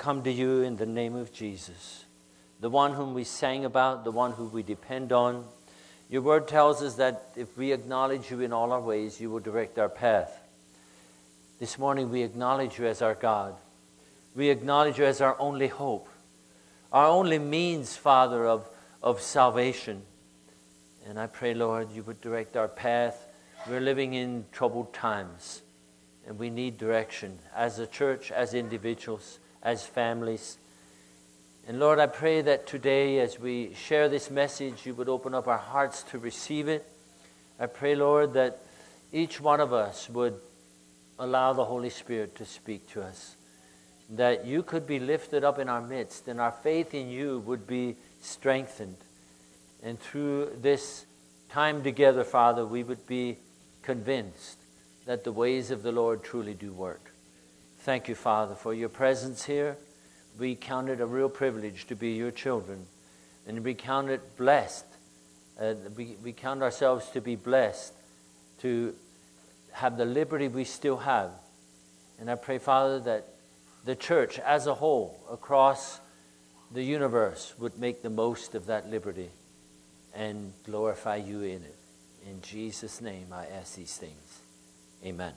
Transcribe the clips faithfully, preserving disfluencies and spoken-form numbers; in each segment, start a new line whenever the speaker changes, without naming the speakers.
come to you in the name of Jesus, the one whom we sang about, the one who we depend on. Your word tells us that if we acknowledge you in all our ways, you will direct our path. This morning we acknowledge you as our God. We acknowledge you as our only hope, our only means, Father, of, of salvation. And I pray, Lord, you would direct our path. We're living in troubled times, and we need direction as a church, as individuals, as families. And Lord, I pray that today as we share this message, you would open up our hearts to receive it. I pray, Lord, that each one of us would allow the Holy Spirit to speak to us, that you could be lifted up in our midst, and our faith in you would be strengthened. And through this time together, Father, we would be convinced that the ways of the Lord truly do work. Thank you, Father, for your presence here. We count it a real privilege to be your children. And we count it blessed. Uh, we, we count ourselves to be blessed to have the liberty we still have. And I pray, Father, that the church as a whole across the universe would make the most of that liberty and glorify you in it. In Jesus' name I ask these things. Amen.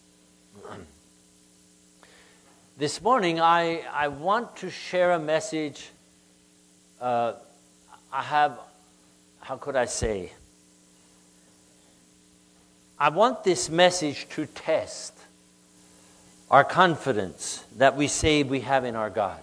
This morning I, I want to share a message. Uh, I have, how could I say? I want this message to test our confidence that we say we have in our God.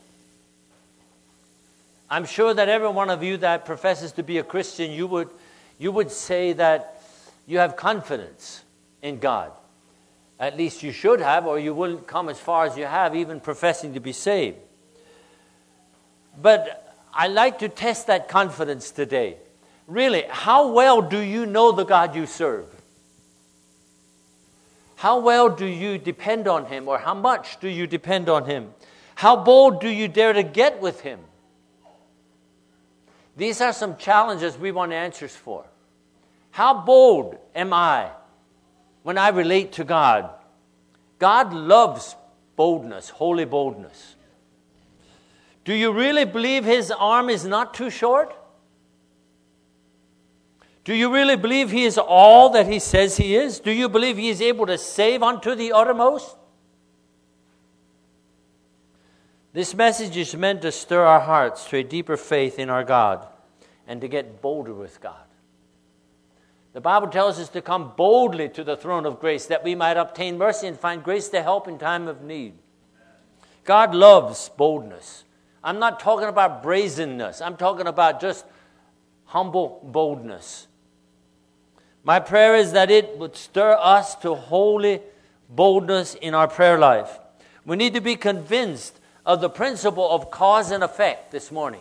I'm sure that every one of you that professes to be a Christian, you would, you would say that you have confidence in God. At least you should have, or you wouldn't come as far as you have, even professing to be saved. But I like to test that confidence today. Really, how well do you know the God you serve? How well do you depend on Him, or how much do you depend on Him? How bold do you dare to get with Him? These are some challenges we want answers for. How bold am I when I relate to God? God loves boldness, holy boldness. Do you really believe His arm is not too short? Do you really believe He is all that He says He is? Do you believe He is able to save unto the uttermost? This message is meant to stir our hearts to a deeper faith in our God and to get bolder with God. The Bible tells us to come boldly to the throne of grace that we might obtain mercy and find grace to help in time of need. God loves boldness. I'm not talking about brazenness. I'm talking about just humble boldness. My prayer is that it would stir us to holy boldness in our prayer life. We need to be convinced of the principle of cause and effect this morning.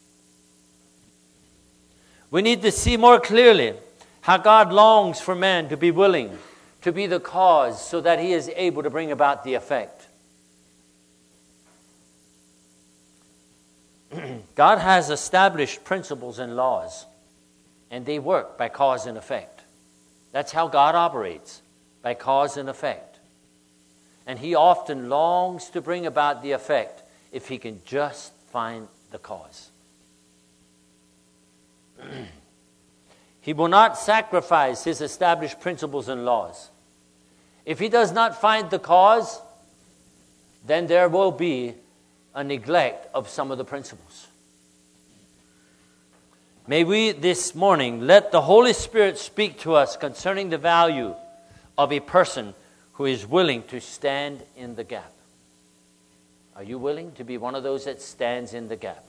We need to see more clearly how God longs for man to be willing to be the cause so that he is able to bring about the effect. God has established principles and laws, and they work by cause and effect. That's how God operates, by cause and effect. And He often longs to bring about the effect if He can just find the cause. He will not sacrifice His established principles and laws. If He does not find the cause, then there will be a neglect of some of the principles. May we this morning let the Holy Spirit speak to us concerning the value of a person who is willing to stand in the gap. Are you willing to be one of those that stands in the gap?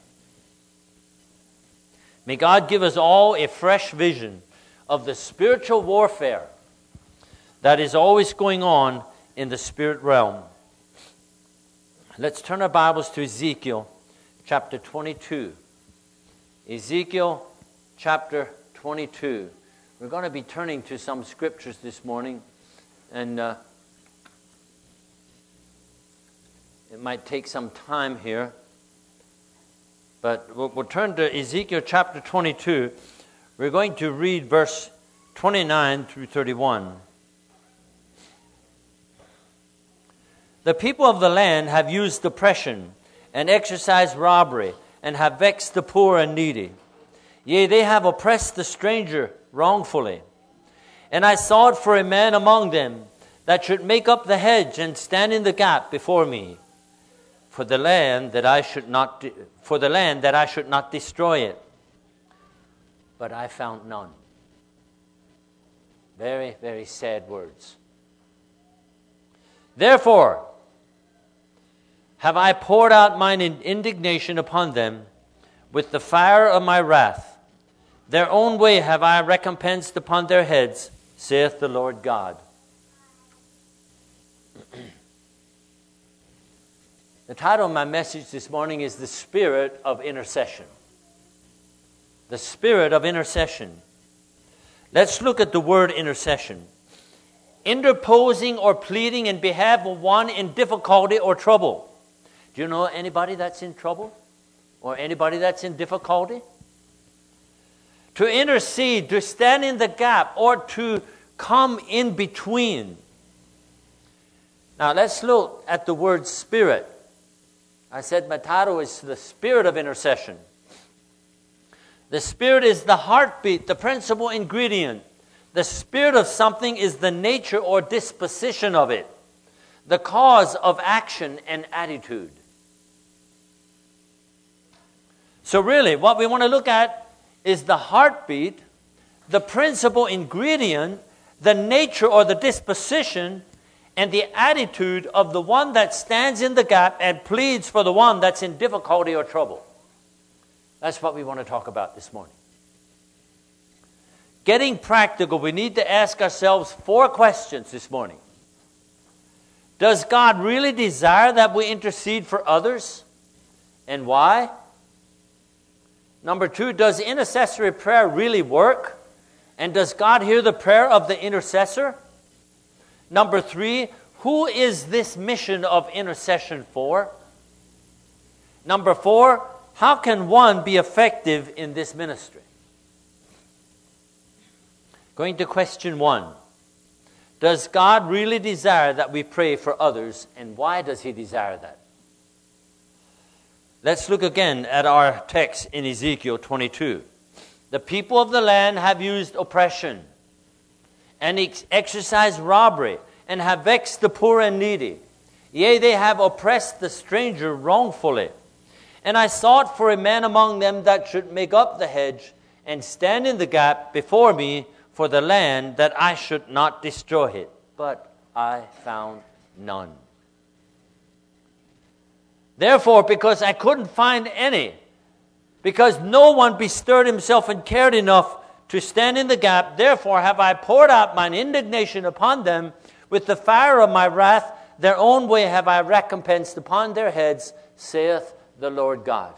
May God give us all a fresh vision of the spiritual warfare that is always going on in the spirit realm. Let's turn our Bibles to Ezekiel chapter twenty-two. Ezekiel chapter twenty-two. We're going to be turning to some scriptures this morning, and uh, it might take some time here, but we'll, we'll turn to Ezekiel chapter twenty-two. We're going to read verse twenty-nine through thirty-one. The people of the land have used oppression and exercised robbery, and have vexed the poor and needy. Yea, they have oppressed the stranger wrongfully. And I sought for a man among them that should make up the hedge and stand in the gap before me, for the land that I should not de- for the land that I should not destroy it. But I found none. Very, very sad words. Therefore have I poured out mine indignation upon them with the fire of my wrath. Their own way have I recompensed upon their heads, saith the Lord God. The title of my message this morning is The Spirit of Intercession. The Spirit of Intercession. Let's look at the word intercession. Interposing or pleading in behalf of one in difficulty or trouble. Do you know anybody that's in trouble? Or anybody that's in difficulty? To intercede, to stand in the gap, or to come in between. Now let's look at the word spirit. I said my title is The Spirit of Intercession. The spirit is the heartbeat, the principal ingredient. The spirit of something is the nature or disposition of it, the cause of action and attitude. So really, what we want to look at is the heartbeat, the principal ingredient, the nature or the disposition, and the attitude of the one that stands in the gap and pleads for the one that's in difficulty or trouble. That's what we want to talk about this morning. Getting practical, we need to ask ourselves four questions this morning. Does God really desire that we intercede for others? And why? Number two, does intercessory prayer really work? And does God hear the prayer of the intercessor? Number three, who is this mission of intercession for? Number four, how can one be effective in this ministry? Going to question one. Does God really desire that we pray for others, and why does He desire that? Let's look again at our text in Ezekiel twenty-two. The people of the land have used oppression and ex- exercised robbery and have vexed the poor and needy. Yea, they have oppressed the stranger wrongfully. And I sought for a man among them that should make up the hedge and stand in the gap before me for the land, that I should not destroy it. But I found none. Therefore, because I couldn't find any, because no one bestirred himself and cared enough to stand in the gap, therefore have I poured out mine indignation upon them with the fire of my wrath. Their own way have I recompensed upon their heads, saith the Lord God.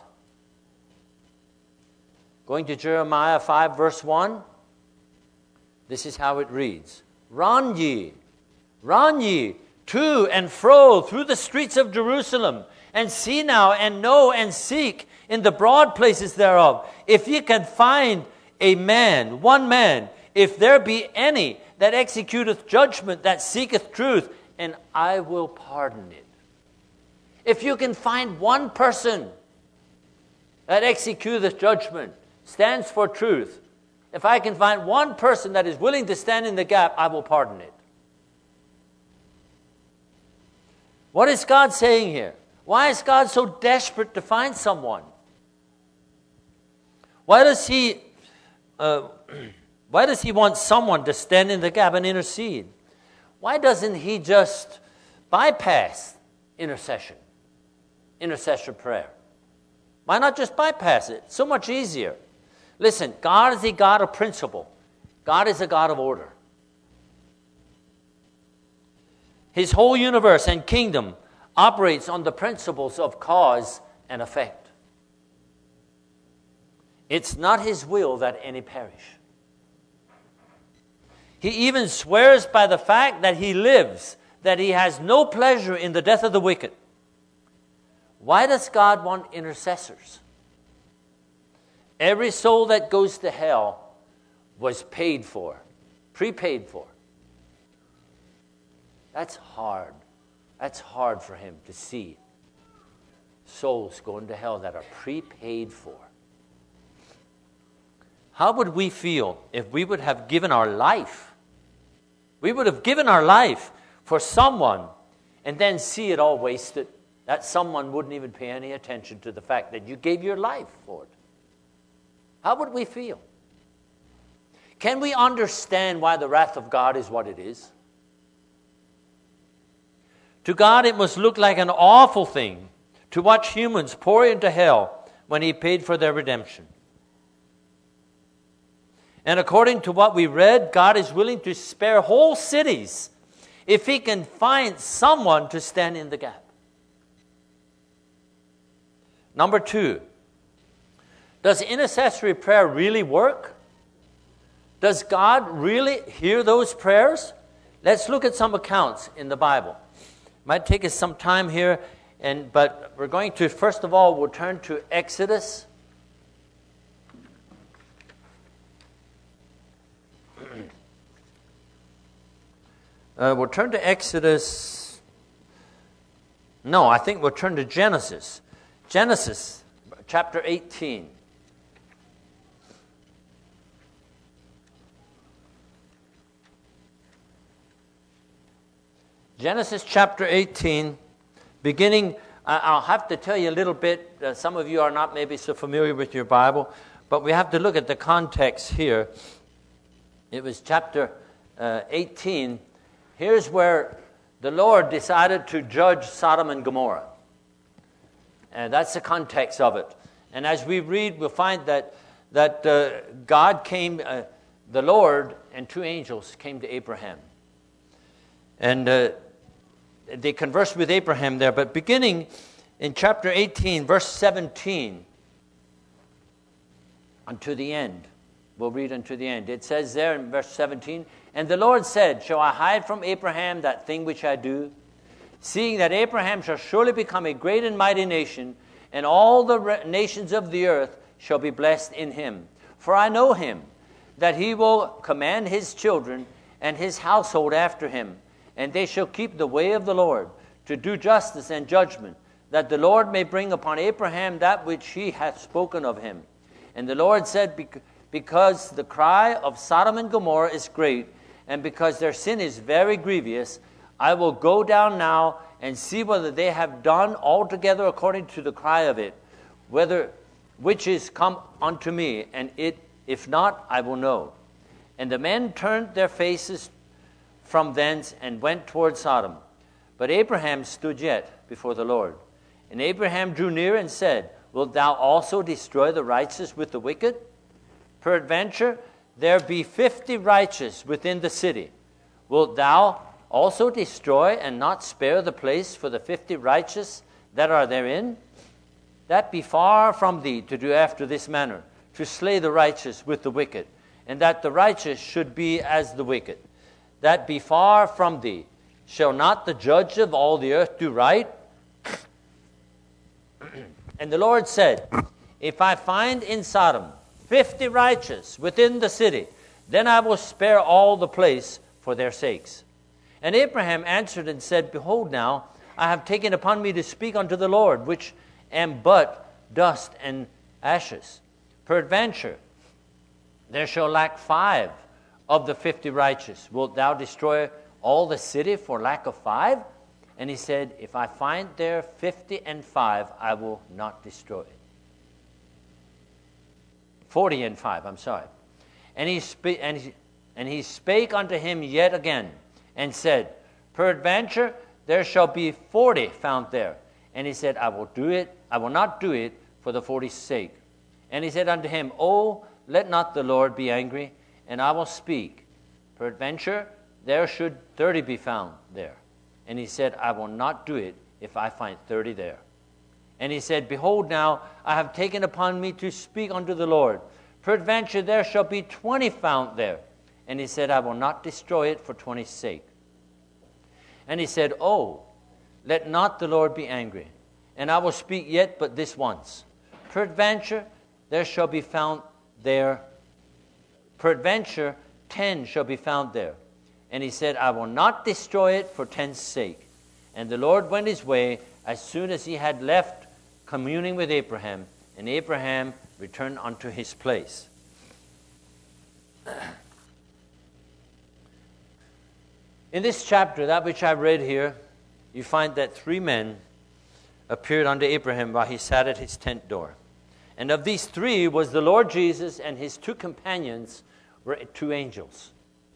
Going to Jeremiah five, verse one. This is how it reads. Run ye, run ye to and fro through the streets of Jerusalem, and see now, and know, and seek in the broad places thereof, if ye can find a man, one man, if there be any that executeth judgment, that seeketh truth, and I will pardon it. If you can find one person that executeth judgment, stands for truth, if I can find one person that is willing to stand in the gap, I will pardon it. What is God saying here? Why is God so desperate to find someone? Why does He, uh, why does He want someone to stand in the gap and intercede? Why doesn't He just bypass intercession, intercession prayer? Why not just bypass it? So much easier. Listen, God is a God of principle. God is a God of order. His whole universe and kingdom operates on the principles of cause and effect. It's not His will that any perish. He even swears by the fact that He lives, that He has no pleasure in the death of the wicked. Why does God want intercessors? Every soul that goes to hell was paid for, prepaid for. That's hard. That's hard for Him to see. souls going to hell that are prepaid for. How would we feel if we would have given our life? We would have given our life for someone and then see it all wasted. That someone wouldn't even pay any attention to the fact that you gave your life for it. How would we feel? Can we understand why the wrath of God is what it is? To God, it must look like an awful thing to watch humans pour into hell when He paid for their redemption. And according to what we read, God is willing to spare whole cities if He can find someone to stand in the gap. Number two, does intercessory prayer really work? Does God really hear those prayers? Let's look at some accounts in the Bible. Might take us some time here, and but we're going to, first of all, we'll turn to Exodus. Uh, we'll turn to Exodus. No, I think we'll turn to Genesis. Genesis, chapter eighteen. Genesis chapter eighteen, beginning, I'll have to tell you a little bit. Uh, some of you are not maybe so familiar with your Bible, but we have to look at the context here. It was chapter uh, eighteen. Here's where the Lord decided to judge Sodom and Gomorrah. And that's the context of it. And as we read, we'll find that that uh, God came, uh, the Lord and two angels came to Abraham. And uh, they conversed with Abraham there. But beginning in chapter eighteen, verse seventeen, unto the end. We'll read unto the end. It says there in verse seventeen, and the Lord said, shall I hide from Abraham that thing which I do? Seeing that Abraham shall surely become a great and mighty nation, and all the re- nations of the earth shall be blessed in him. For I know him, that he will command his children and his household after him, and they shall keep the way of the Lord, to do justice and judgment, that the Lord may bring upon Abraham that which he hath spoken of him. And the Lord said, because the cry of Sodom and Gomorrah is great, and because their sin is very grievous, I will go down now and see whether they have done altogether according to the cry of it, whether which is come unto me, and it, if not, I will know. And the men turned their faces from thence and went toward Sodom. But Abraham stood yet before the Lord. And Abraham drew near and said, wilt thou also destroy the righteous with the wicked? Peradventure, there be fifty righteous within the city. Wilt thou also destroy and not spare the place for the fifty righteous that are therein? That be far from thee to do after this manner, to slay the righteous with the wicked, and that the righteous should be as the wicked. That be far from thee. Shall not the judge of all the earth do right? And the Lord said, if I find in Sodom fifty righteous within the city, then I will spare all the place for their sakes. And Abraham answered and said, behold now, I have taken upon me to speak unto the Lord, which am but dust and ashes. Peradventure, there shall lack five of the fifty righteous. Wilt thou destroy all the city for lack of five? And he said, if I find there fifty and five, I will not destroy it. Forty and five, I'm sorry. And he, spe- and, he, and he spake unto him yet again, and said, peradventure there shall be forty found there. And he said, I will do it, I will not do it for the forty's sake. And he said unto him, oh, let not the Lord be angry, and I will speak. Peradventure there should thirty be found there. And he said, I will not do it if I find thirty there. And he said, behold now, I have taken upon me to speak unto the Lord. Peradventure there shall be twenty found there. And he said, I will not destroy it for twenty's sake. And he said, oh, let not the Lord be angry, and I will speak yet but this once. Peradventure there shall be found there. Peradventure ten shall be found there. And he said, I will not destroy it for ten's sake. And the Lord went his way as soon as he had left communing with Abraham, and Abraham returned unto his place. In this chapter, that which I've read here, you find that three men appeared unto Abraham while he sat at his tent door. And of these three was the Lord Jesus, and his two companions were two angels.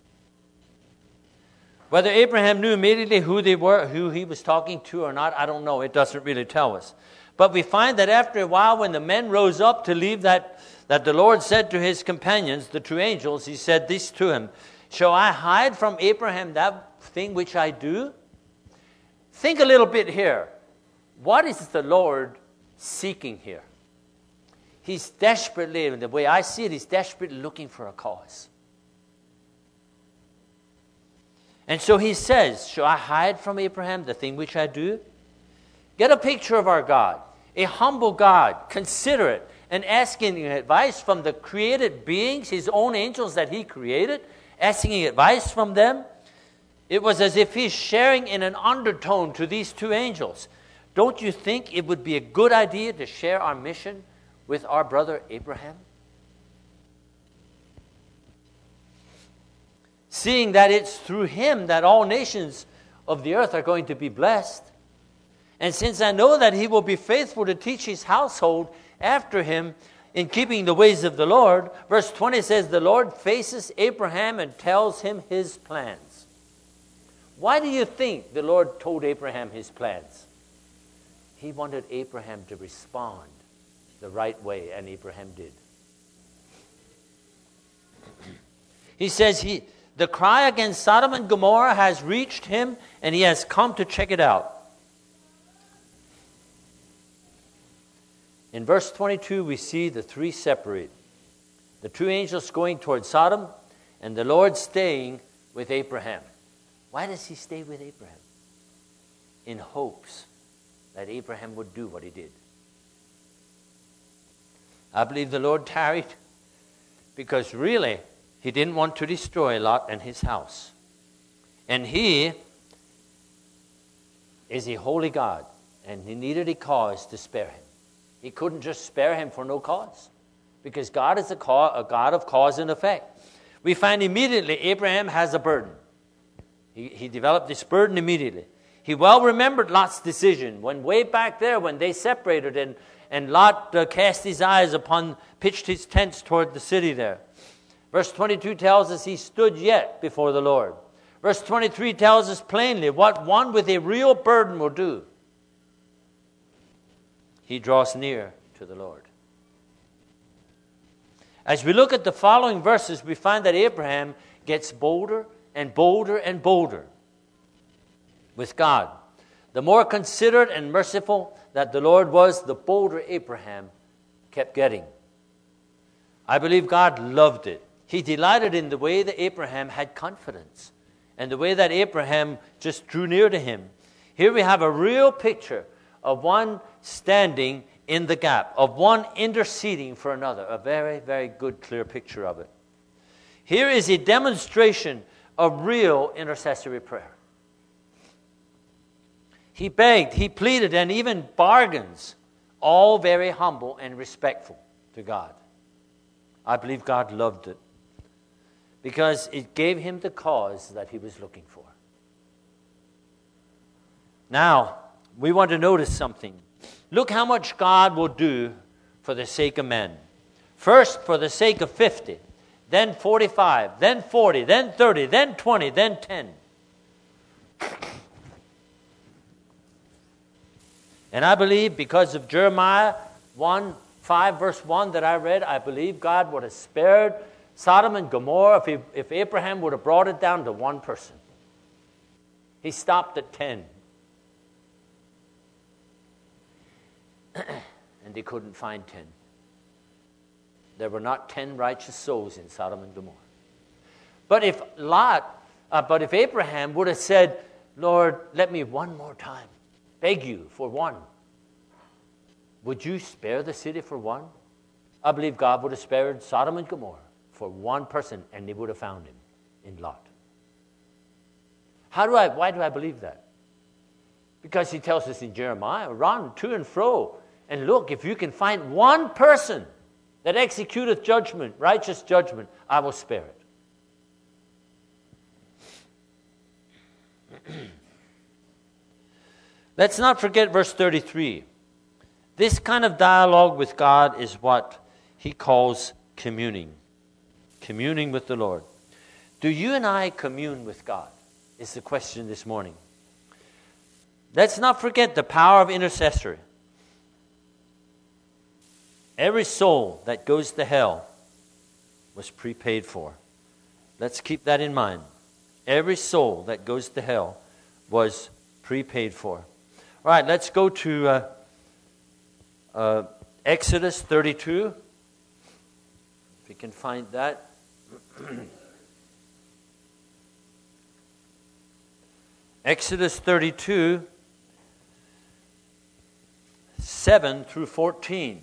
Whether Abraham knew immediately who they were, who he was talking to or not, I don't know. It doesn't really tell us. But we find that after a while, when the men rose up to leave, that, that the Lord said to his companions, the two angels, he said this to him, "Shall I hide from Abraham that thing which I do?" Think a little bit here. What is the Lord seeking here? He's desperately, the way I see it, he's desperately looking for a cause. And so he says, "Shall I hide from Abraham the thing which I do?" Get a picture of our God, a humble God, considerate, and asking advice from the created beings, his own angels that he created, asking advice from them. It was as if he's sharing in an undertone to these two angels. Don't you think it would be a good idea to share our mission with our brother Abraham? Seeing that it's through him that all nations of the earth are going to be blessed. And since I know that he will be faithful to teach his household after him in keeping the ways of the Lord, verse twenty says, the Lord faces Abraham and tells him his plans. Why do you think the Lord told Abraham his plans? He wanted Abraham to respond the right way, and Abraham did. He says he, the cry against Sodom and Gomorrah has reached him, and he has come to check it out. In verse twenty-two, we see the three separate. The two angels going towards Sodom, and the Lord staying with Abraham. Why does he stay with Abraham? In hopes that Abraham would do what he did. I believe the Lord tarried because really he didn't want to destroy Lot and his house. And he is a holy God, and he needed a cause to spare him. He couldn't just spare him for no cause, because God is a, cause, a God of cause and effect. We find immediately Abraham has a burden. He, he developed this burden immediately. He well remembered Lot's decision when way back there when they separated and, and Lot uh, cast his eyes upon, pitched his tents toward the city there. Verse twenty-two tells us he stood yet before the Lord. Verse twenty-three tells us plainly what one with a real burden will do. He draws near to the Lord. As we look at the following verses, we find that Abraham gets bolder and bolder and bolder with God. The more considerate and merciful that the Lord was, the bolder Abraham kept getting. I believe God loved it. He delighted in the way that Abraham had confidence and the way that Abraham just drew near to him. Here we have a real picture of one standing in the gap, of one interceding for another. A very, very good, clear picture of it. Here is a demonstration of real intercessory prayer. He begged, he pleaded, and even bargains, all very humble and respectful to God. I believe God loved it because it gave him the cause that he was looking for. Now, we want to notice something. Look how much God will do for the sake of men. First, for the sake of fifty, then forty-five, then forty, then thirty, then twenty, then ten. And I believe because of Jeremiah one, five, verse one that I read, I believe God would have spared Sodom and Gomorrah if, he, if Abraham would have brought it down to one person. He stopped at ten. And they couldn't find ten. There were not ten righteous souls in Sodom and Gomorrah. But if Lot, uh, but if Abraham would have said, Lord, let me one more time beg you for one, would you spare the city for one? I believe God would have spared Sodom and Gomorrah for one person, and they would have found him in Lot. How do I? Why do I believe that? Because he tells us in Jeremiah, run to and fro And look, if you can find one person that executeth judgment, righteous judgment, I will spare it. Let's not forget verse thirty-three. This kind of dialogue with God is what he calls communing. Communing with the Lord. Do you and I commune with God? Is the question this morning. Let's not forget the power of intercessory. Every soul that goes to hell was prepaid for. Let's keep that in mind. Every soul that goes to hell was prepaid for. All right, let's go to uh, uh, Exodus thirty-two. If you can find that. Exodus thirty-two, seven through fourteen.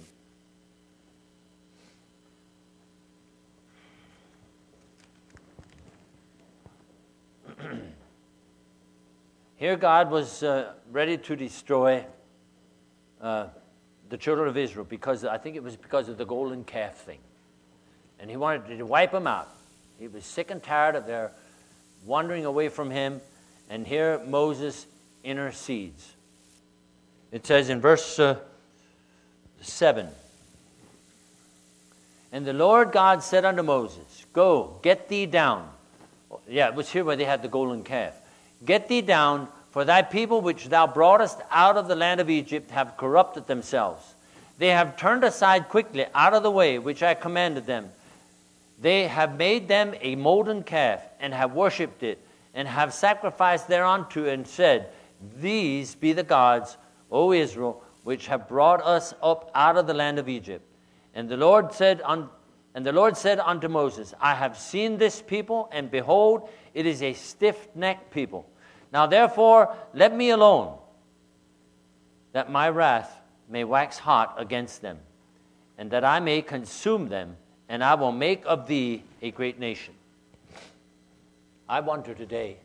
Here God was uh, ready to destroy uh, the children of Israel because I think it was because of the golden calf thing. And he wanted to wipe them out. He was sick and tired of their wandering away from him. And here Moses intercedes. It says in verse uh, seven, And the Lord God said unto Moses, Go, get thee down. Yeah, it was here where they had the golden calf. Get thee down, for thy people which thou broughtest out of the land of Egypt have corrupted themselves. They have turned aside quickly out of the way which I commanded them. They have made them a molten calf, and have worshipped it, and have sacrificed thereunto, and said, These be the gods, O Israel, which have brought us up out of the land of Egypt. And the Lord said un- and the Lord said unto Moses, I have seen this people, and behold, it is a stiff-necked people. Now therefore, let me alone, that my wrath may wax hot against them, and that I may consume them, and I will make of thee a great nation. I wonder today,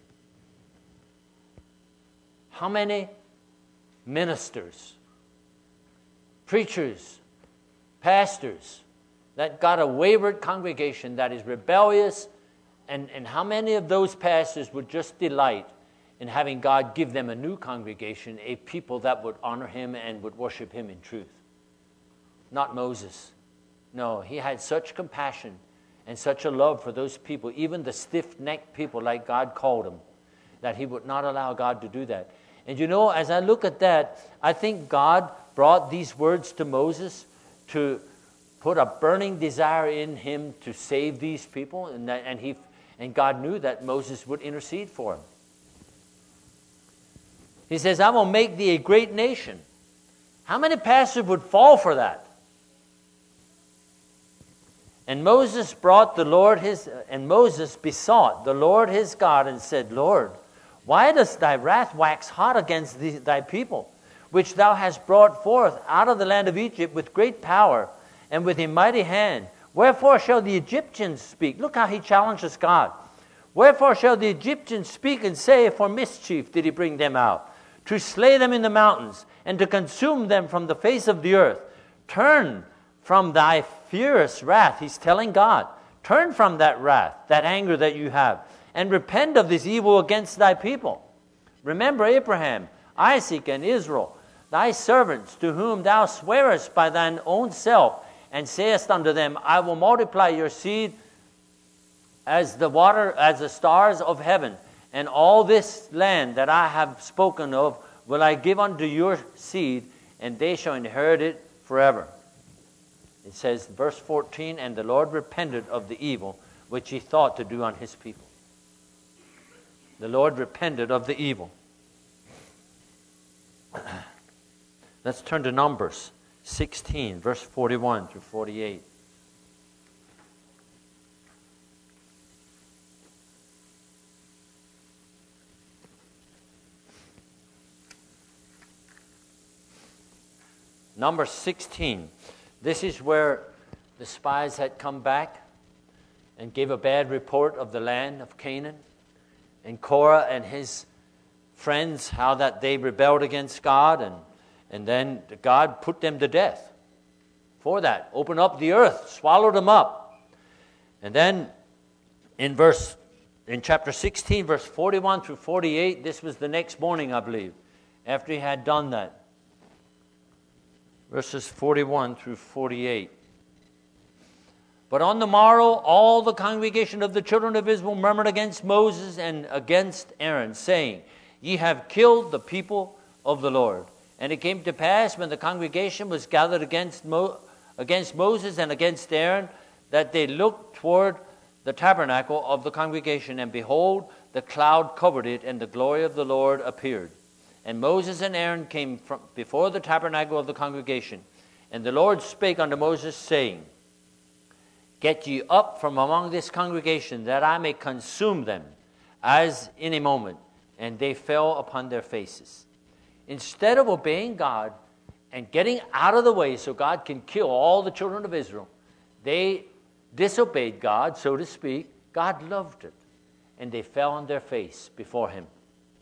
how many ministers, preachers, pastors that got a wayward congregation that is rebellious, and, and how many of those pastors would just delight in having God give them a new congregation, a people that would honor him and would worship him in truth? Not Moses. No, he had such compassion and such a love for those people, even the stiff-necked people like God called them, that he would not allow God to do that. And you know, as I look at that, I think God brought these words to Moses to put a burning desire in him to save these people, and, that, and, he, and God knew that Moses would intercede for him. He says, I will make thee a great nation. How many pastors would fall for that? And Moses brought the Lord his, and Moses besought the Lord his God and said, Lord, why does thy wrath wax hot against thee, thy people, which thou hast brought forth out of the land of Egypt with great power and with a mighty hand? Wherefore shall the Egyptians speak? Look how he challenges God. Wherefore shall the Egyptians speak and say, for mischief did he bring them out, to slay them in the mountains, and to consume them from the face of the earth? Turn from thy furious wrath. He's telling God, turn from that wrath, that anger that you have, and repent of this evil against thy people. Remember Abraham, Isaac, and Israel, thy servants, to whom thou swearest by thine own self, and sayest unto them, I will multiply your seed as the water, as the stars of heaven, and all this land that I have spoken of will I give unto your seed, and they shall inherit it forever. It says, verse fourteen, and the Lord repented of the evil which he thought to do on his people. The Lord repented of the evil. Let's turn to Numbers sixteen, verse forty-one through forty-eight. Number sixteen. This is where the spies had come back and gave a bad report of the land of Canaan. And Korah and his friends, how that they rebelled against God. And, And then God put them to death for that. Open up the earth, swallowed them up. And then in verse, in chapter sixteen, verse forty-one through forty-eight, this was the next morning, I believe, after he had done that. Verses forty-one through forty-eight. But on the morrow, all the congregation of the children of Israel murmured against Moses and against Aaron, saying, Ye have killed the people of the Lord. And it came to pass, when the congregation was gathered against, Mo- against Moses and against Aaron, that they looked toward the tabernacle of the congregation, and behold, the cloud covered it, and the glory of the Lord appeared. And Moses and Aaron came from before the tabernacle of the congregation. And the Lord spake unto Moses, saying, Get ye up from among this congregation, that I may consume them, as in a moment. And they fell upon their faces. Instead of obeying God and getting out of the way so God can kill all the children of Israel, they disobeyed God, so to speak. God loved it. And they fell on their face before him.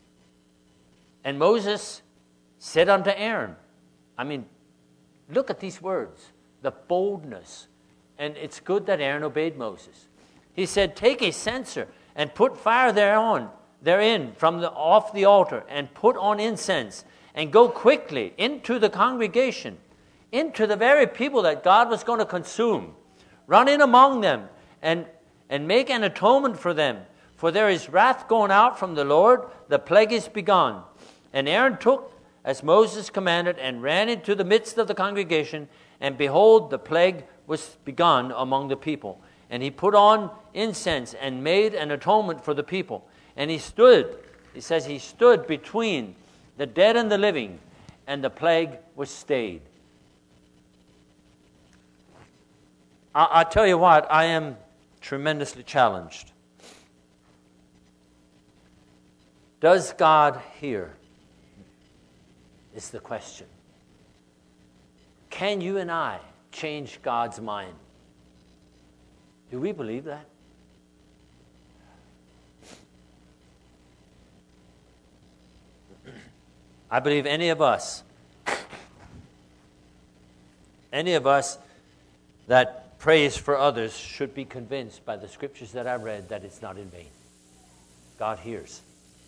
And Moses said unto Aaron, I mean, look at these words, the boldness. And it's good that Aaron obeyed Moses. He said, Take a censer and put fire thereon, therein from the off the altar, and put on incense, and go quickly into the congregation, into the very people that God was going to consume. Run in among them and, and make an atonement for them. For there is wrath going out from the Lord, the plague is begun. And Aaron took as Moses commanded, and ran into the midst of the congregation, and behold, the plague was begun among the people. And he put on incense and made an atonement for the people. And he stood, he says he stood between the dead and the living, and the plague was stayed. I, I tell you what, I am tremendously challenged. Does God hear? Is the question. Can you and I change God's mind? Do we believe that? I believe any of us, any of us that prays for others should be convinced by the scriptures that I read that it's not in vain. God hears.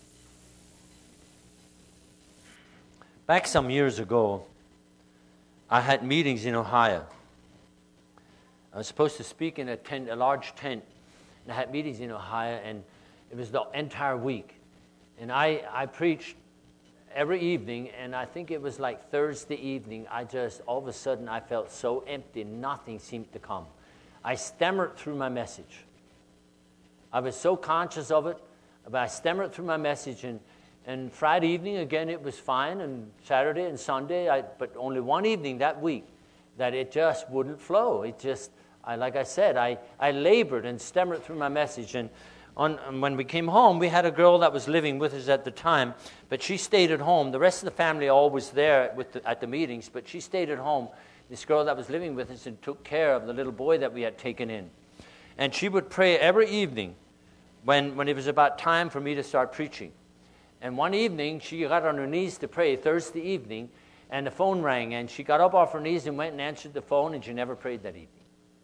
Back some years ago, I had meetings in Ohio. I was supposed to speak in a tent, a large tent, and I had meetings in Ohio, and it was the entire week. And I, I preached every evening, and I think it was like Thursday evening, I just, all of a sudden, I felt so empty, nothing seemed to come. I stammered through my message. I was so conscious of it, but I stammered through my message, and, and Friday evening, again, it was fine, and Saturday and Sunday, I, but only one evening that week, that it just wouldn't flow. It just, I, like I said, I, I labored and stammered through my message, and On, when we came home, we had a girl that was living with us at the time, but she stayed at home. The rest of the family all was there with the, at the meetings, but she stayed at home. This girl that was living with us and took care of the little boy that we had taken in. And she would pray every evening when, when it was about time for me to start preaching. And one evening, she got on her knees to pray, Thursday evening, and the phone rang, and she got up off her knees and went and answered the phone, and she never prayed that evening.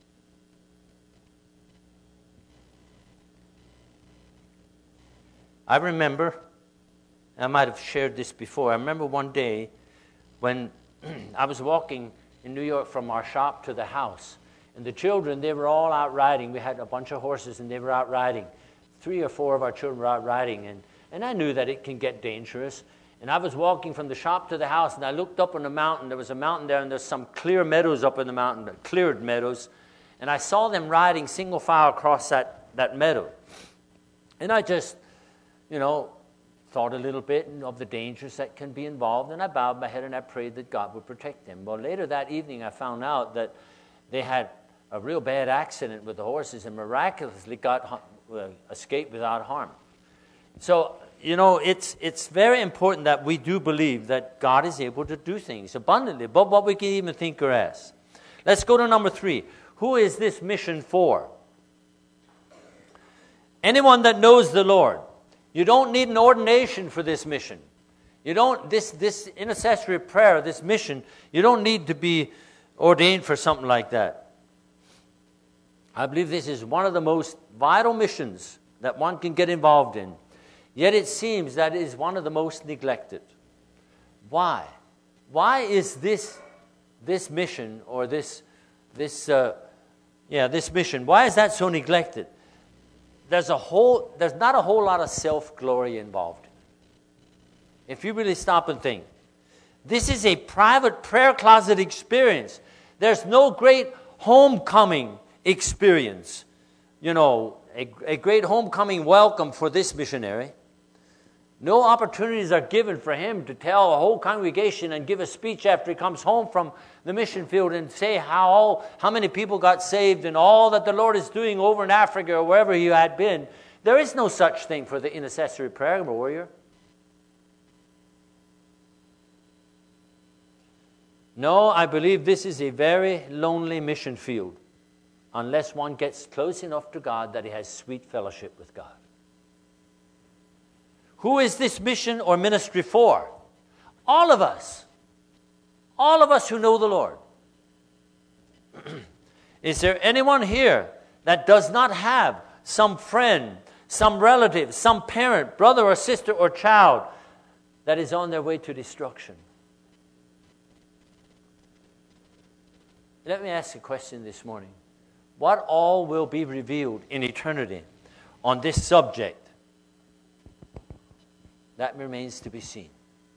I remember, I might have shared this before, I remember one day when I was walking in New York from our shop to the house, and the children, they were all out riding. We had a bunch of horses, and they were out riding. Three or four of our children were out riding, and, and I knew that it can get dangerous. And I was walking from the shop to the house, and I looked up on the mountain. There was a mountain there, and there's some clear meadows up in the mountain, cleared meadows. And I saw them riding single file across that, that meadow. And I just, you know, thought a little bit of the dangers that can be involved, and I bowed my head and I prayed that God would protect them. Well, later that evening, I found out that they had a real bad accident with the horses and miraculously got uh, escaped without harm. So, you know, it's it's very important that we do believe that God is able to do things abundantly, above what we can even think or ask. Let's go to number three. Who is this mission for? Anyone that knows the Lord. You don't need an ordination for this mission. You don't, this, this intercessory prayer, this mission, you don't need to be ordained for something like that. I believe this is one of the most vital missions that one can get involved in. Yet it seems that it is one of the most neglected. Why? Why is this this mission or this this uh, yeah this mission? Why is that so neglected? There's a whole there's not a whole lot of self-glory involved. If you really stop and think, this is a private prayer closet experience. There's no great homecoming experience. You know, a, a great homecoming welcome for this missionary. No opportunities are given for him to tell a whole congregation and give a speech after he comes home from the mission field and say how all, how many people got saved and all that the Lord is doing over in Africa or wherever he had been. There is no such thing for the intercessory prayer warrior. No, I believe this is a very lonely mission field unless one gets close enough to God that he has sweet fellowship with God. Who is this mission or ministry for? All of us. All of us who know the Lord. Is there anyone here that does not have some friend, some relative, some parent, brother or sister or child that is on their way to destruction? Let me ask a question this morning. What all will be revealed in eternity on this subject? That remains to be seen.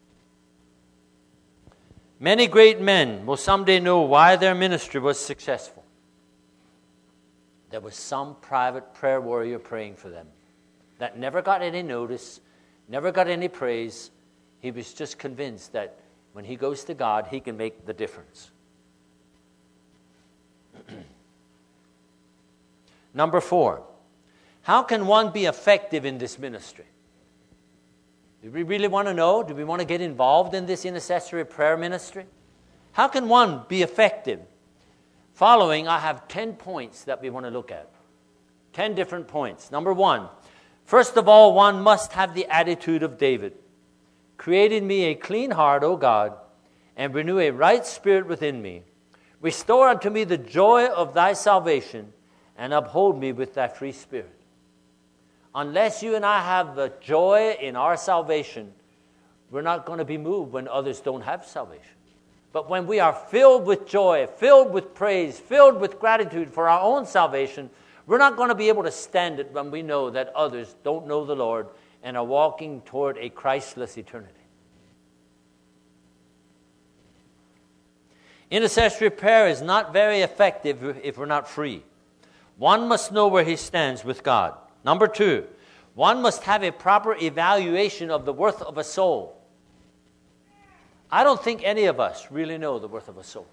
Many great men will someday know why their ministry was successful. There was some private prayer warrior praying for them that never got any notice, never got any praise. He was just convinced that when he goes to God, he can make the difference. Number four, how can one be effective in this ministry? Do we really want to know? Do we want to get involved in this intercessory prayer ministry? How can one be effective? Following, I have ten points that we want to look at. Ten different points. Number one, first of all, one must have the attitude of David. Create in me a clean heart, O God, and renew a right spirit within me. Restore unto me the joy of thy salvation, and uphold me with thy free spirit. Unless you and I have the joy in our salvation, we're not going to be moved when others don't have salvation. But when we are filled with joy, filled with praise, filled with gratitude for our own salvation, we're not going to be able to stand it when we know that others don't know the Lord and are walking toward a Christless eternity. Intercessory prayer is not very effective if we're not free. One must know where he stands with God. Number two, one must have a proper evaluation of the worth of a soul. I don't think any of us really know the worth of a soul.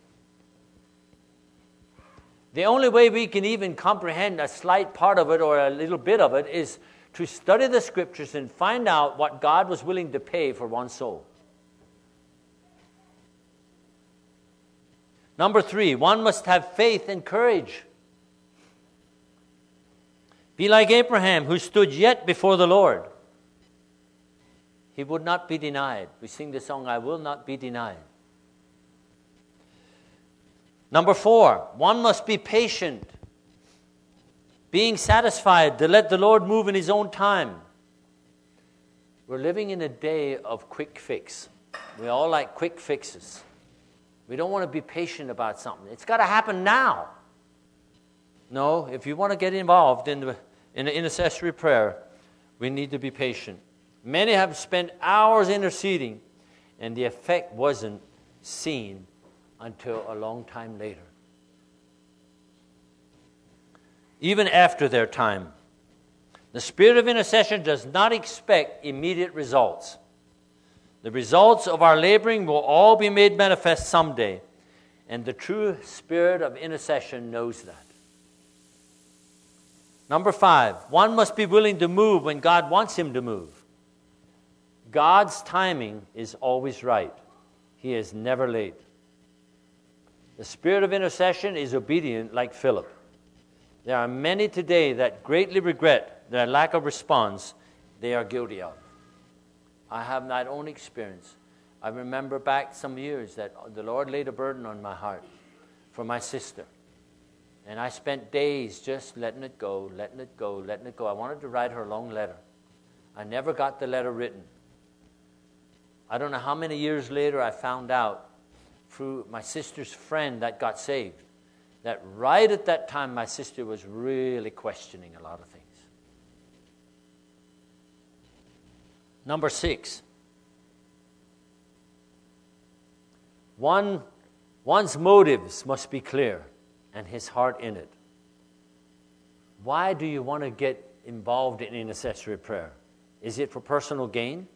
The only way we can even comprehend a slight part of it or a little bit of it is to study the Scriptures and find out what God was willing to pay for one soul. Number three, one must have faith and courage. Be like Abraham, who stood yet before the Lord. He would not be denied. We sing the song, I will not be denied. Number four, one must be patient, being satisfied to let the Lord move in his own time. We're living in a day of quick fix. We all like quick fixes. We don't want to be patient about something. It's got to happen now. No, if you want to get involved in the, in the intercessory prayer, we need to be patient. Many have spent hours interceding, and the effect wasn't seen until a long time later. Even after their time. The spirit of intercession does not expect immediate results. The results of our laboring will all be made manifest someday, and the true spirit of intercession knows that. Number five, one must be willing to move when God wants him to move. God's timing is always right. He is never late. The spirit of intercession is obedient like Philip. There are many today that greatly regret their lack of response they are guilty of. I have my own experience. I remember back some years that the Lord laid a burden on my heart for my sister. And I spent days just letting it go, letting it go, letting it go. I wanted to write her a long letter. I never got the letter written. I don't know how many years later I found out through my sister's friend that got saved that right at that time my sister was really questioning a lot of things. Number six. One, one's motives must be clear and his heart in it. Why do you want to get involved in intercessory prayer? Is it for personal gain?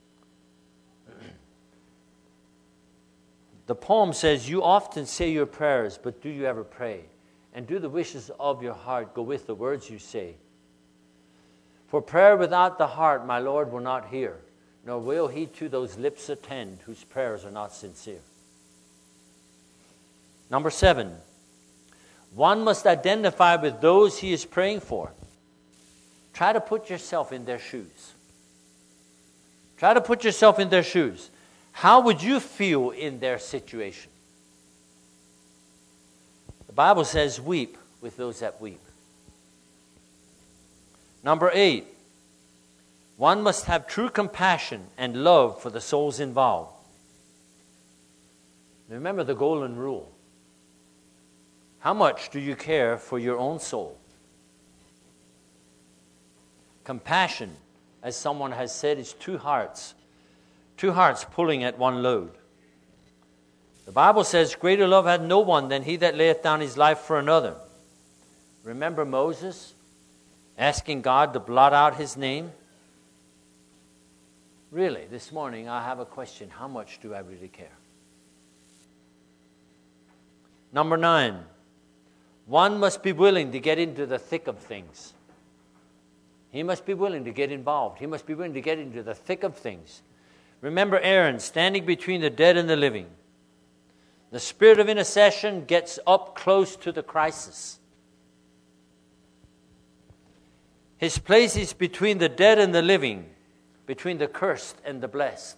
The poem says, you often say your prayers, but do you ever pray? And do the wishes of your heart go with the words you say? For prayer without the heart, my Lord will not hear, nor will he to those lips attend whose prayers are not sincere. Number seven, one must identify with those he is praying for. Try to put yourself in their shoes. Try to put yourself in their shoes. How would you feel in their situation? The Bible says, weep with those that weep. Number eight, one must have true compassion and love for the souls involved. Remember the golden rule. How much do you care for your own soul? Compassion, as someone has said, is two hearts. Two hearts pulling at one load. The Bible says, greater love had no one than he that layeth down his life for another. Remember Moses asking God to blot out his name? Really, this morning I have a question. How much do I really care? Number nine, one must be willing to get into the thick of things. He must be willing to get involved. He must be willing to get into the thick of things. Remember Aaron standing between the dead and the living. The spirit of intercession gets up close to the crisis. His place is between the dead and the living, between the cursed and the blessed.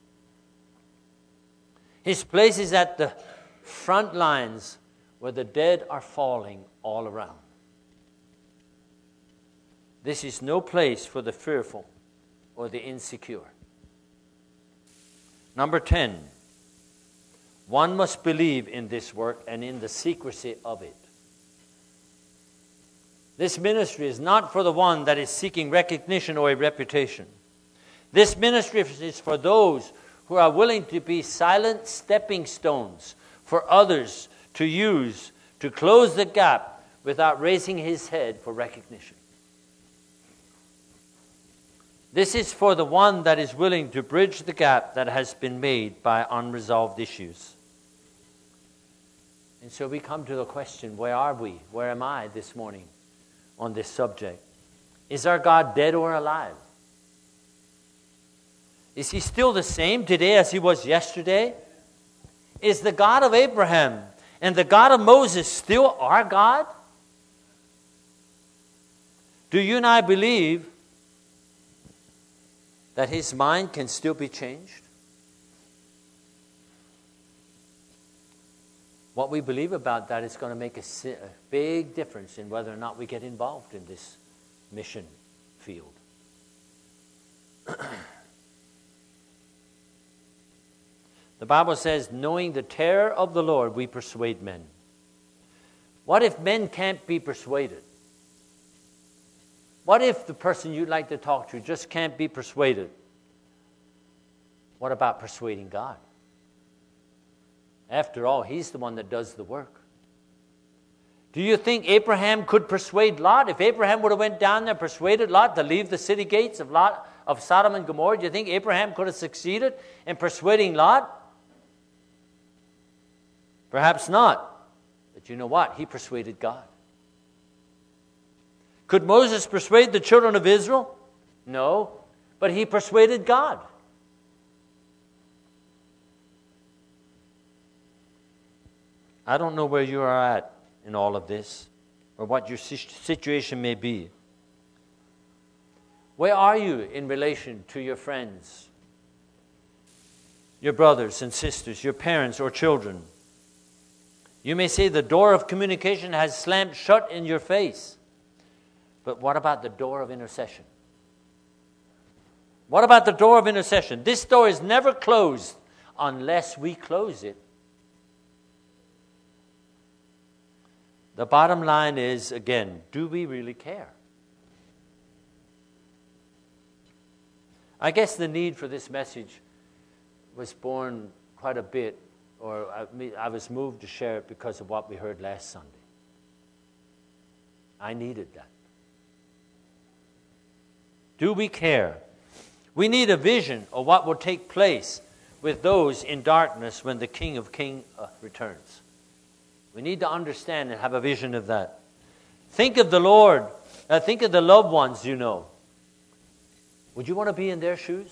His place is at the front lines where the dead are falling all around. This is no place for the fearful or the insecure. Number ten, one must believe in this work and in the secrecy of it. This ministry is not for the one that is seeking recognition or a reputation. This ministry is for those who are willing to be silent stepping stones for others to use to close the gap without raising his head for recognition. This is for the one that is willing to bridge the gap that has been made by unresolved issues. And so we come to the question, where are we? Where am I this morning on this subject? Is our God dead or alive? Is he still the same today as he was yesterday? Is the God of Abraham and the God of Moses still our God? Do you and I believe that his mind can still be changed? What we believe about that is going to make a big difference in whether or not we get involved in this mission field. The Bible says, knowing the terror of the Lord, we persuade men. What if men can't be persuaded? What if the person you'd like to talk to just can't be persuaded? What about persuading God? After all, he's the one that does the work. Do you think Abraham could persuade Lot? If Abraham would have went down there and persuaded Lot to leave the city gates of Lot, of Sodom and Gomorrah, do you think Abraham could have succeeded in persuading Lot? Perhaps not. But you know what? He persuaded God. Could Moses persuade the children of Israel? No. But he persuaded God. I don't know where you are at in all of this, or what your situation may be. Where are you in relation to your friends your brothers and sisters, your parents or children. You may say the door of communication has slammed shut in your face. But what about the door of intercession? What about the door of intercession? This door is never closed unless we close it. The bottom line is, again, do we really care? I guess the need for this message was born quite a bit, or I, I was moved to share it because of what we heard last Sunday. I needed that. Do we care? We need a vision of what will take place with those in darkness when the King of Kings uh, returns. We need to understand and have a vision of that. Think of the Lord. Uh, think of the loved ones you know. Would you want to be in their shoes?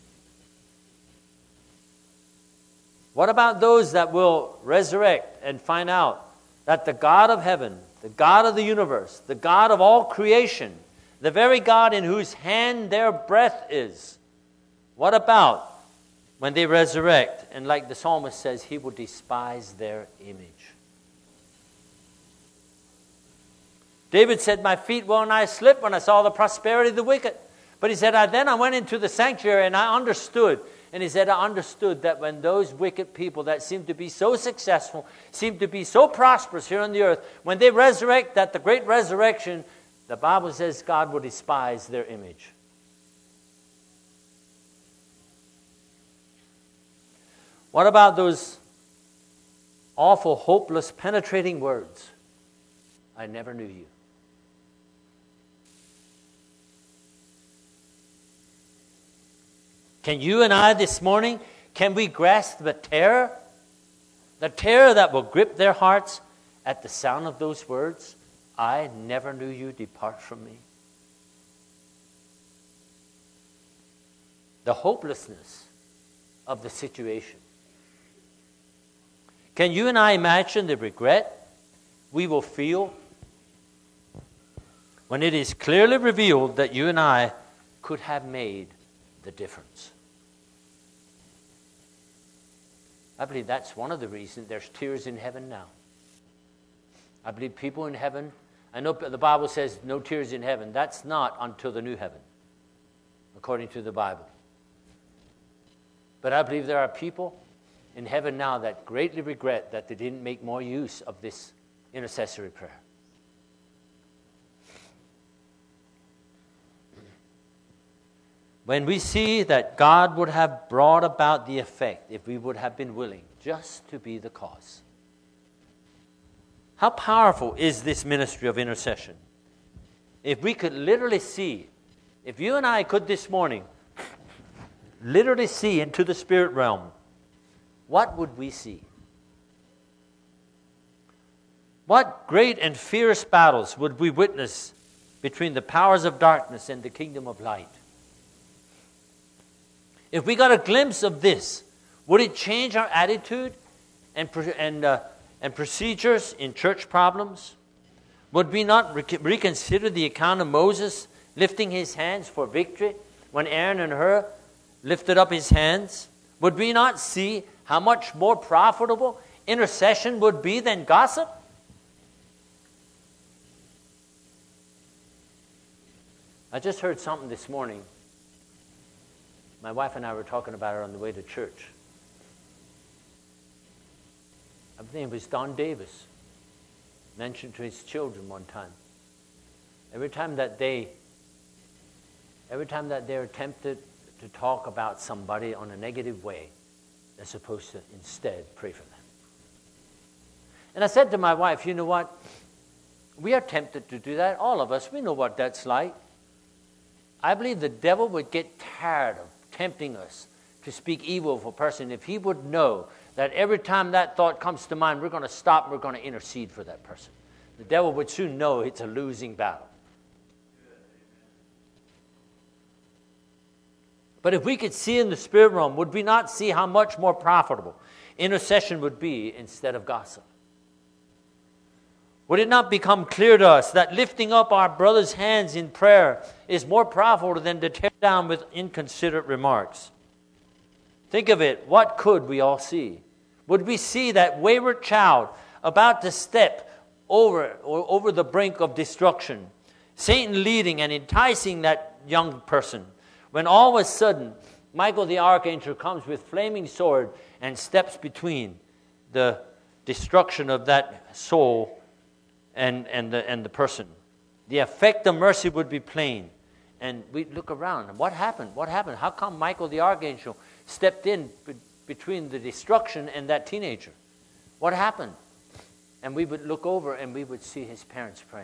What about those that will resurrect and find out that the God of heaven, the God of the universe, the God of all creation, the very God in whose hand their breath is, what about when they resurrect? And like the psalmist says, he will despise their image. David said, my feet well nigh slipped when I saw the prosperity of the wicked. But he said, I, then I went into the sanctuary and I understood. And he said, I understood that when those wicked people that seem to be so successful, seem to be so prosperous here on the earth, when they resurrect at the great resurrection, the Bible says God will despise their image. What about those awful, hopeless, penetrating words? I never knew you. Can you and I this morning, can we grasp the terror? The terror that will grip their hearts at the sound of those words? I never knew you, depart from me. The hopelessness of the situation. Can you and I imagine the regret we will feel when it is clearly revealed that you and I could have made the difference? I believe that's one of the reasons there's tears in heaven now. I believe people in heaven, I know the Bible says no tears in heaven. That's not until the new heaven, according to the Bible. But I believe there are people in heaven now that greatly regret that they didn't make more use of this intercessory prayer. When we see that God would have brought about the effect if we would have been willing just to be the cause. How powerful is this ministry of intercession? If we could literally see, if you and I could this morning literally see into the spirit realm, what would we see? What great and fierce battles would we witness between the powers of darkness and the kingdom of light? If we got a glimpse of this, would it change our attitude and and uh, and procedures in church problems? Would we not re- reconsider the account of Moses lifting his hands for victory when Aaron and Hur lifted up his hands? Would we not see how much more profitable intercession would be than gossip? I just heard something this morning. My wife and I were talking about it on the way to church. I think it was Don Davis mentioned to his children one time. Every time that they, every time that they're tempted to talk about somebody on a negative way, they're supposed to instead pray for them. And I said to my wife, you know what? We are tempted to do that. All of us, we know what that's like. I believe the devil would get tired of tempting us to speak evil of a person if he would know that every time that thought comes to mind, we're going to stop and we're going to intercede for that person. The devil would soon know it's a losing battle. But if we could see in the spirit realm, would we not see how much more profitable intercession would be instead of gossip? Would it not become clear to us that lifting up our brother's hands in prayer is more profitable than to tear down with inconsiderate remarks? Think of it. What could we all see? Would we see that wayward child about to step over, or over the brink of destruction? Satan leading and enticing that young person. When all of a sudden, Michael the archangel comes with flaming sword and steps between the destruction of that soul and, and, the, and the person. The effect of mercy would be plain. And we look around. What happened? What happened? How come Michael the archangel stepped in be- between the destruction and that teenager? What happened? And we would look over and we would see his parents praying.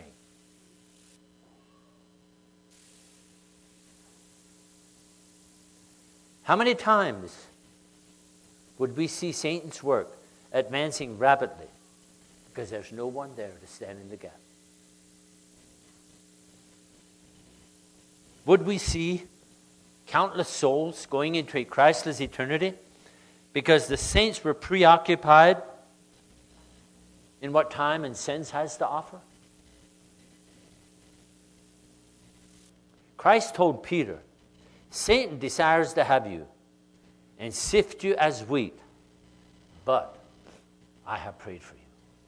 How many times would we see Satan's work advancing rapidly because there's no one there to stand in the gap? Would we see countless souls going into a Christless eternity because the saints were preoccupied in what time and sense has to offer? Christ told Peter, Satan desires to have you and sift you as wheat, but I have prayed for you.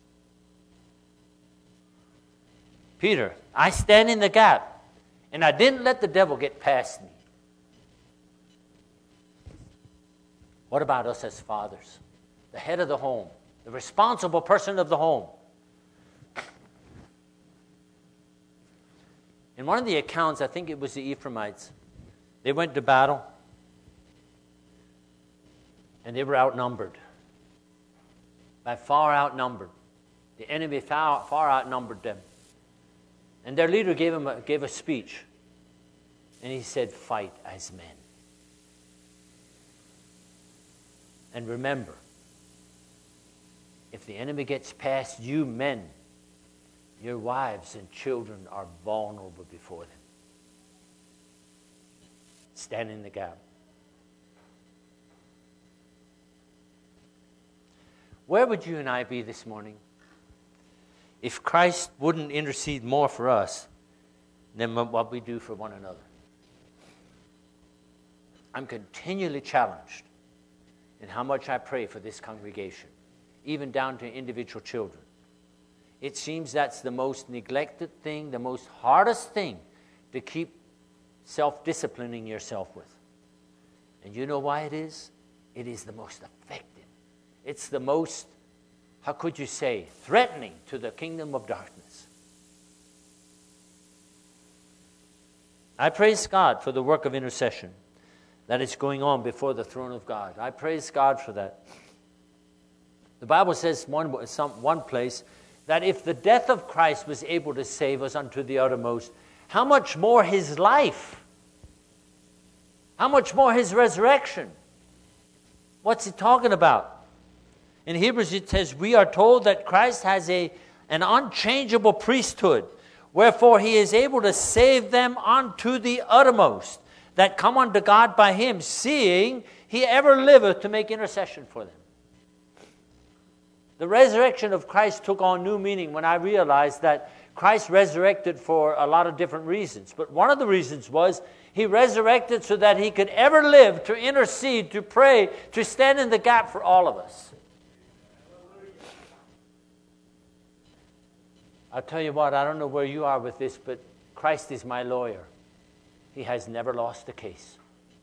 Peter, I stand in the gap. And I didn't let the devil get past me. What about us as fathers? The head of the home, the responsible person of the home. In one of the accounts, I think it was the Ephraimites, they went to battle and they were outnumbered. By far outnumbered. The enemy far, far outnumbered them. And their leader gave him a, gave a speech. And he said, fight as men. And remember, if the enemy gets past you men, your wives and children are vulnerable before them. Stand in the gap. Where would you and I be this morning if Christ wouldn't intercede more for us than what we do for one another? I'm continually challenged in how much I pray for this congregation, even down to individual children. It seems that's the most neglected thing, the most hardest thing to keep self-disciplining yourself with. And you know why it is? It is the most effective. It's the most, how could you say, threatening to the kingdom of darkness. I praise God for the work of intercession that is going on before the throne of God. I praise God for that. The Bible says one, some, one place that if the death of Christ was able to save us unto the uttermost, how much more his life? How much more his resurrection? What's he talking about? In Hebrews it says, we are told that Christ has a, an unchangeable priesthood, wherefore he is able to save them unto the uttermost, that come unto God by him, seeing he ever liveth to make intercession for them. The resurrection of Christ took on new meaning when I realized that Christ resurrected for a lot of different reasons. But one of the reasons was he resurrected so that he could ever live to intercede, to pray, to stand in the gap for all of us. I'll tell you what, I don't know where you are with this, but Christ is my lawyer. He has never lost a case.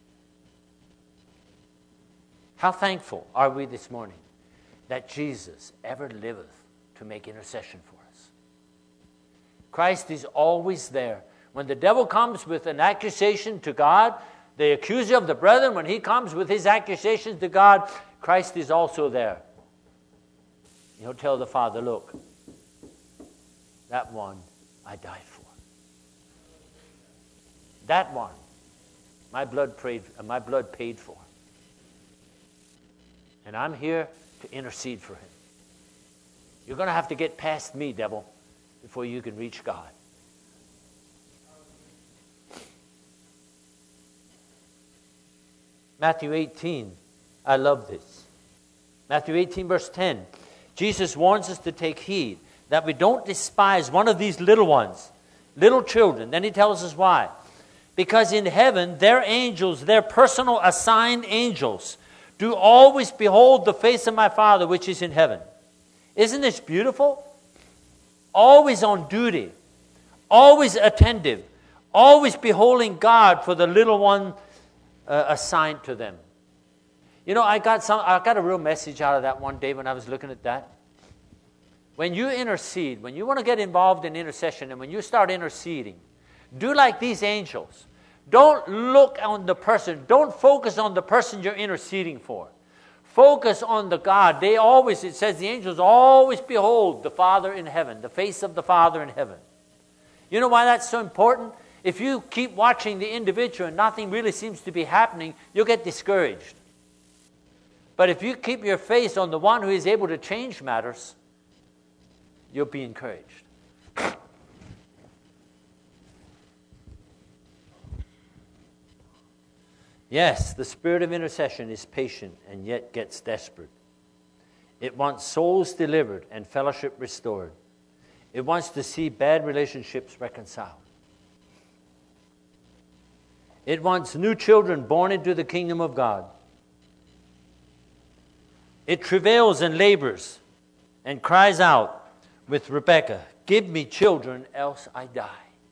How thankful are we this morning that Jesus ever liveth to make intercession for us. Christ is always there. When the devil comes with an accusation to God, the accuser of the brethren, when he comes with his accusations to God, Christ is also there. He'll tell the Father, look, that one I died for. That one, my blood prayed, my blood paid for. And I'm here to intercede for him. You're going to have to get past me, devil, before you can reach God. Matthew eighteen, I love this. Matthew eighteen, verse ten. Jesus warns us to take heed that we don't despise one of these little ones, little children. Then he tells us why. Because in heaven, their angels, their personal assigned angels, do always behold the face of my Father which is in heaven. Isn't this beautiful? Always on duty, always attentive, always beholding God for the little one uh, assigned to them. You know, I got some. I got a real message out of that one day when I was looking at that. When you intercede, when you want to get involved in intercession, and when you start interceding, do like these angels. Don't look on the person. Don't focus on the person you're interceding for. Focus on the God. They always, it says the angels always behold the Father in heaven, the face of the Father in heaven. You know why that's so important? If you keep watching the individual and nothing really seems to be happening, you'll get discouraged. But if you keep your face on the one who is able to change matters, you'll be encouraged. Yes, the spirit of intercession is patient and yet gets desperate. It wants souls delivered and fellowship restored. It wants to see bad relationships reconciled. It wants new children born into the kingdom of God. It travails and labors and cries out with Rebekah, "Give me children, else I die."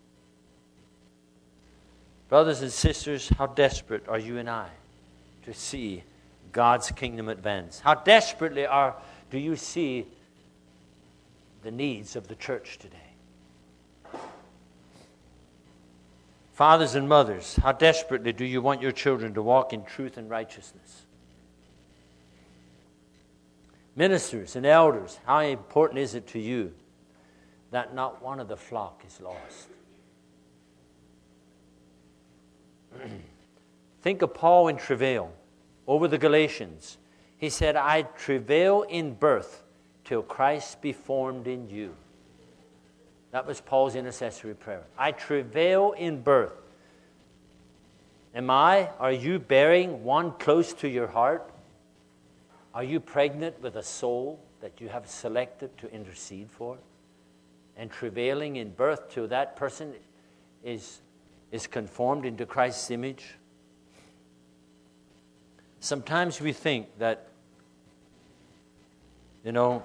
Brothers and sisters, how desperate are you and I to see God's kingdom advance? How desperately are do you see the needs of the church today? Fathers and mothers, how desperately do you want your children to walk in truth and righteousness? Ministers and elders, how important is it to you that not one of the flock is lost? Think of Paul in travail over the Galatians. He said, "I travail in birth till Christ be formed in you." That was Paul's intercessory prayer. I travail in birth. Am I, are you bearing one close to your heart? Are you pregnant with a soul that you have selected to intercede for? And travailing in birth till that person is, is conformed into Christ's image? Sometimes we think that, you know,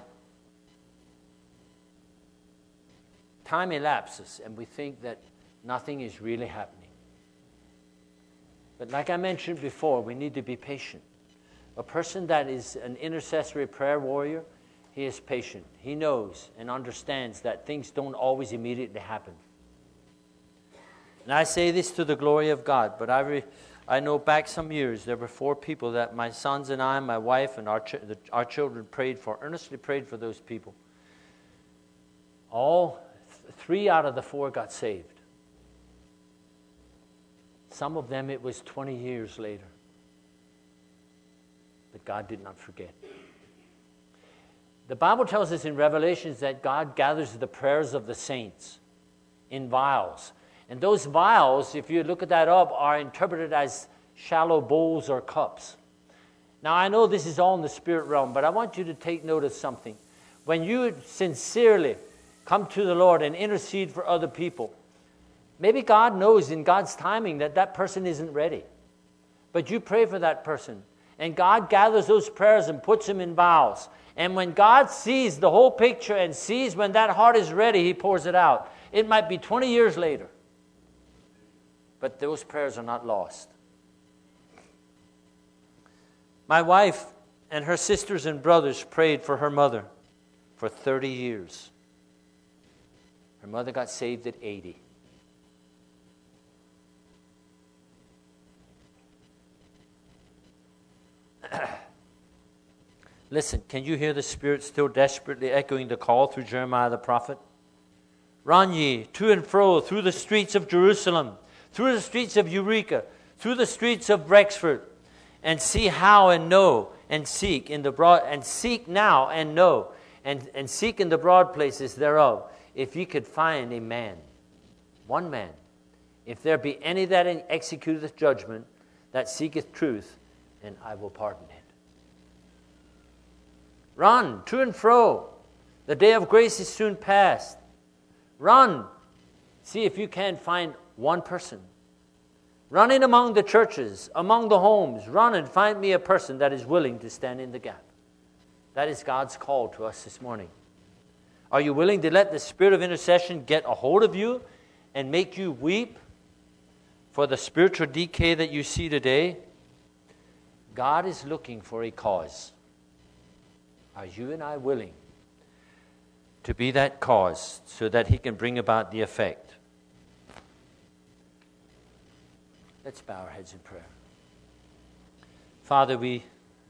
time elapses and we think that nothing is really happening. But like I mentioned before, we need to be patient. A person that is an intercessory prayer warrior, he is patient. He knows and understands that things don't always immediately happen. And I say this to the glory of God, but I, re, I know back some years there were four people that my sons and I, my wife, and our, ch- the, our children prayed for, earnestly prayed for those people. All th- three out of the four got saved. Some of them it was twenty years later. But God did not forget. The Bible tells us in Revelations that God gathers the prayers of the saints in vials. And those vials, if you look at that up, are interpreted as shallow bowls or cups. Now, I know this is all in the spirit realm, but I want you to take note of something. When you sincerely come to the Lord and intercede for other people, maybe God knows in God's timing that that person isn't ready. But you pray for that person. And God gathers those prayers and puts them in vials. And when God sees the whole picture and sees when that heart is ready, He pours it out. It might be twenty years later. But those prayers are not lost. My wife and her sisters and brothers prayed for her mother for thirty years. Her mother got saved at eighty. Listen, can you hear the Spirit still desperately echoing the call through Jeremiah the prophet? Run ye to and fro through the streets of Jerusalem, through the streets of Eureka, through the streets of Rexford, and see how and know and seek in the broad and seek now and know and, and seek in the broad places thereof, if ye could find a man, one man, if there be any that executeth judgment, that seeketh truth, and I will pardon it. Run to and fro. The day of grace is soon past. Run. See if you can find one person Running among the churches, among the homes, run and find me a person that is willing to stand in the gap. That is God's call to us this morning. Are you willing to let the spirit of intercession get a hold of you and make you weep for the spiritual decay that you see today? God is looking for a cause. Are you and I willing to be that cause so that He can bring about the effect? Let's bow our heads in prayer. Father, we,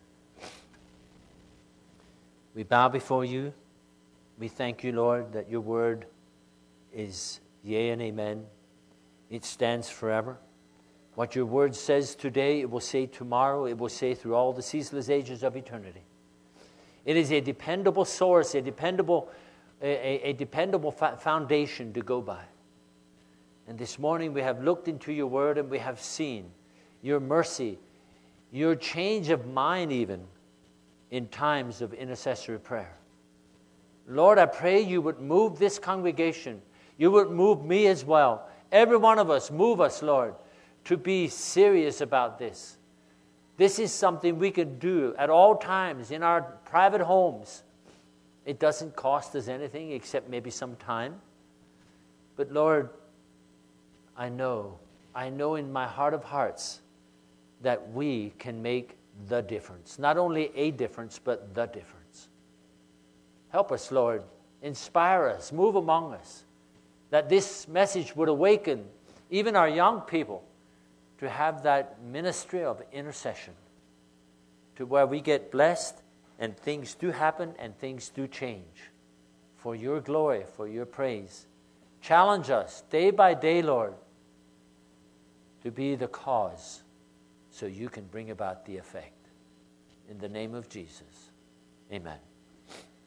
we bow before you. We thank you, Lord, that your word is yea and amen. It stands forever. What your word says today, it will say tomorrow. It will say through all the ceaseless ages of eternity. It is a dependable source, a dependable, a, a dependable foundation to go by. And this morning we have looked into your word and we have seen your mercy, your change of mind even in times of intercessory prayer. Lord, I pray you would move this congregation. You would move me as well. Every one of us, move us, Lord, to be serious about this. This is something we can do at all times in our private homes. It doesn't cost us anything except maybe some time. But Lord, I know, I know in my heart of hearts that we can make the difference. Not only a difference, but the difference. Help us, Lord. Inspire us. Move among us. That this message would awaken even our young people to have that ministry of intercession, to where we get blessed and things do happen and things do change for your glory, for your praise. Challenge us day by day, Lord, to be the cause so you can bring about the effect. In the name of Jesus, amen.